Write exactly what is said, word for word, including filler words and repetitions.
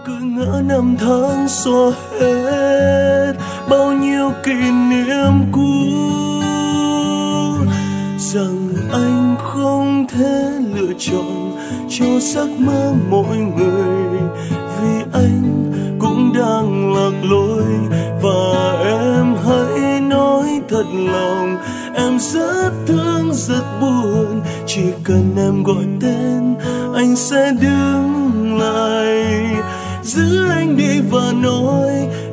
cứ ngỡ năm tháng xóa hết bao nhiêu kỷ niệm cũ, rằng anh không thể lựa chọn cho giấc mơ mỗi người, vì anh cũng đang lạc lối. Và em hãy nói thật lòng, em rất thương rất buồn, chỉ cần em gọi tên anh sẽ đứng lại, giữ anh đi và nói